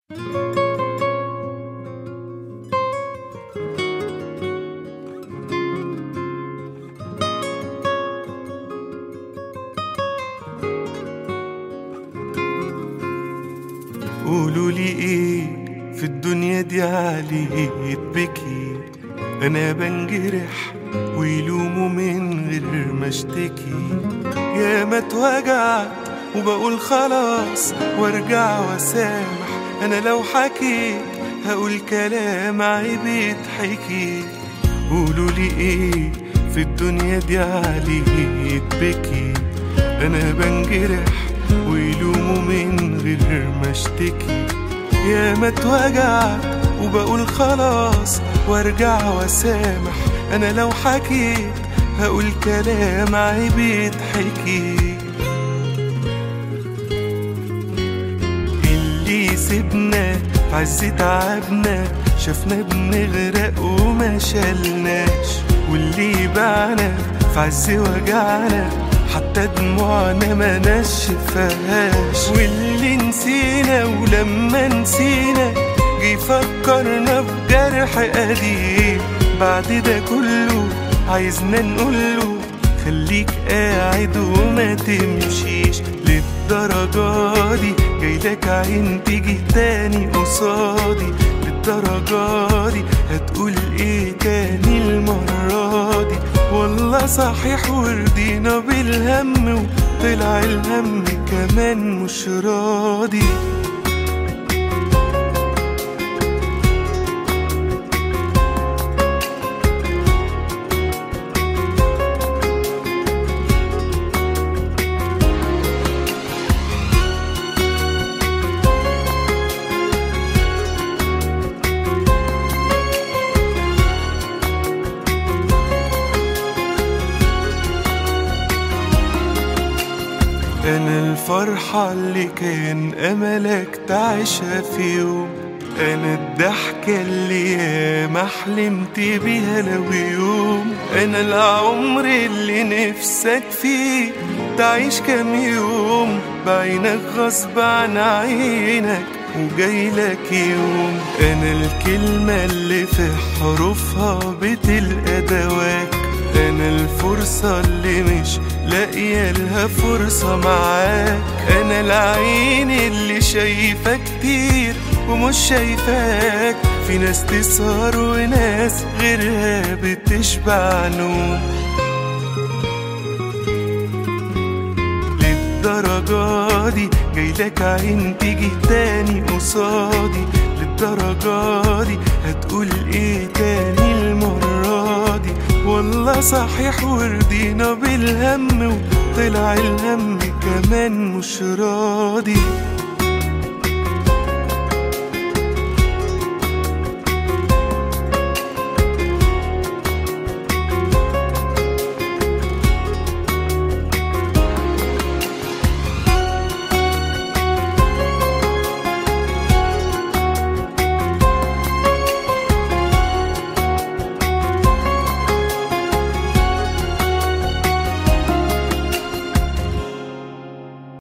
قولولي ايه في الدنيا دي عليه يتبكي؟ انا بنجرح ويلوموا من غير ما اشتكي. يا ما اتوجعت وبقول خلاص وارجع واسامح. انا لو حكيت هقول كلام عيب يتحكي. قولولي ايه في الدنيا دي عليه يتبكي؟ انا بنجرح ويلوموا من غير ما اشتكي. يا ما اتوجعت وبقول خلاص وارجع واسامح. انا لو حكيت هقول كلام عيب يتحكي. اللي سيبنا في عز تعبنا شافنا بنغرق وما شالناش، واللي باعنا في عز وجعنا حتى دموعنا ما نشفهاش. واللي نسينا ولما نسينا جه فكرنا بجرح قديم. بعد ده كله عايزنا نقوله خليك قاعد وما تمشيش. للدرجة دي جايلك عين تيجي تاني قصادي؟ للدرجة دي هتقول ايه تاني المرة دي؟ والله صحيح ورضينا بالهم وطلع الهم كمان مش راضي. أنا الفرحة اللي كان أملك تعيشها في يوم. أنا الضحكة اللي ياما حلمت بيها لو يوم. أنا العمر اللي نفسك فيه تعيش كام يوم بعينك غصب عن عينك وجايلك يوم. أنا الكلمة اللي في حروفها بتلقى دواك. أنا الفرصة اللي مش لاقية لها فرصة معاك. أنا العين اللي شايفة كتير ومش شايفاك. في ناس تسهر وناس غيرها بتشبع نوم. للدرجة دي جايلك عين تيجي تاني قصادي؟ للدرجة دي هتقول ايه تاني المرة دي؟ والله صحيح ورضينا بالهم وطلع الهم كمان مش راضي.